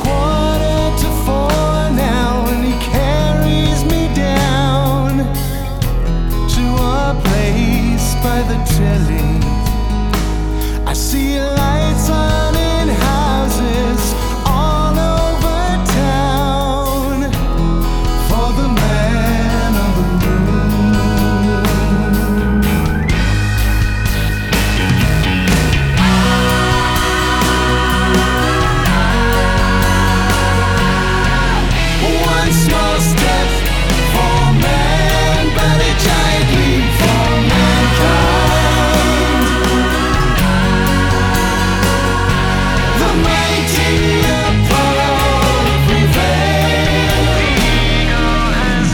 4:45 now, and he carries me down to a place by the telly. I see lights on in houses all over town for the man on the moon. One small step for man, but a giant leap for mankind. The mighty Apollo prevailed. The eagle has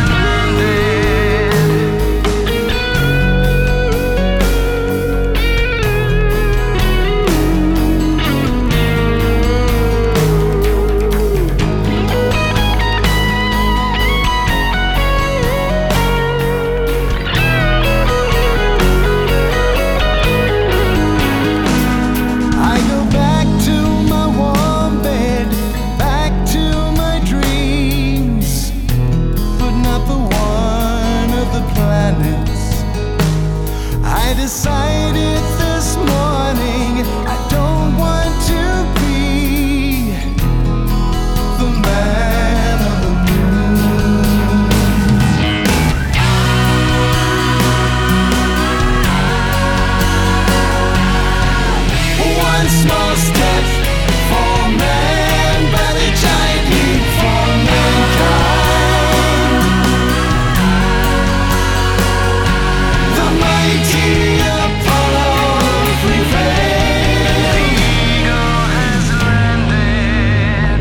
I go back to my warm bed, back to my dreams, but not the one of the planets. I decided this morning I don't want to be the man on the moon. One small step for man, but a giant leap for mankind. The mighty Apollo prevailed. The eagle has landed.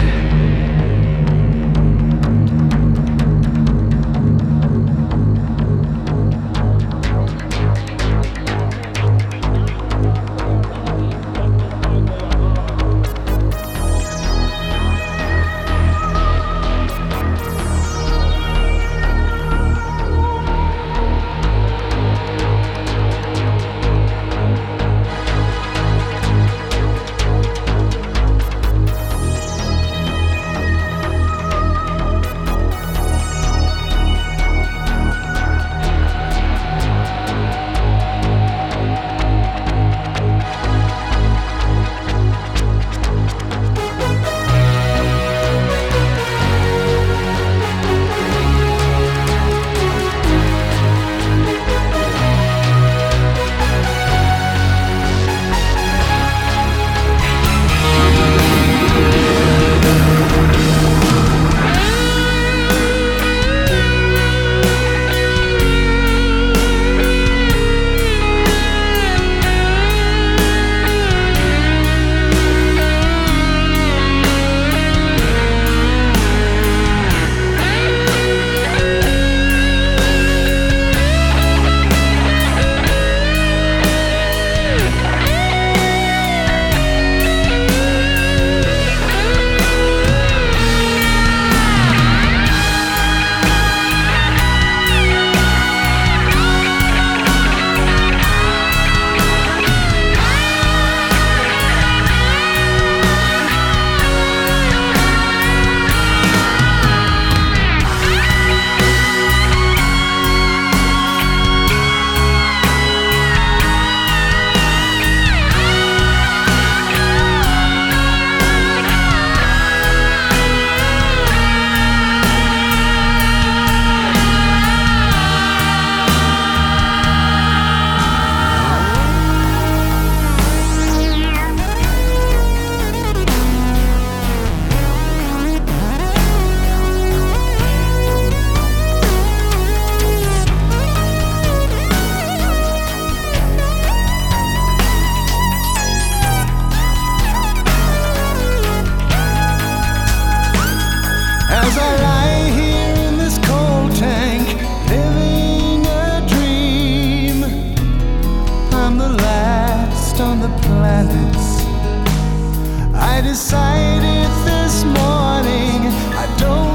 As I lie here in this cold tank, living a dream, I'm the last on the planets. I decided this morning I don't